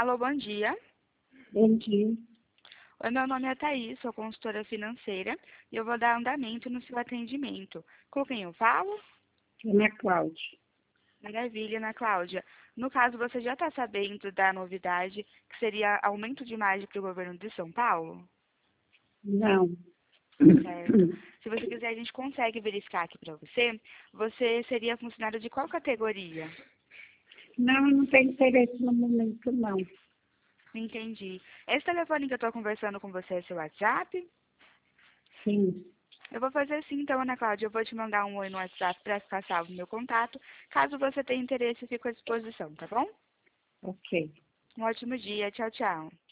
Alô, bom dia. Bom dia. Oi, meu nome é Thaís, sou consultora financeira e eu vou dar andamento no seu atendimento. Com quem eu falo? Ana Cláudia. Maravilha, Ana Cláudia. No caso, você já está sabendo da novidade que seria aumento de margem para o governo de São Paulo? Não. Certo. Se você quiser, a gente consegue verificar aqui para você. Você seria funcionário de qual categoria? Não, eu não tenho interesse no momento, não. Entendi. Esse telefone que eu estou conversando com você é seu WhatsApp? Sim. Eu vou fazer assim, então, Ana Cláudia. Eu vou te mandar um oi no WhatsApp para ficar salvo no meu contato. Caso você tenha interesse, eu fico à disposição, tá bom? Ok. Um ótimo dia. Tchau, tchau.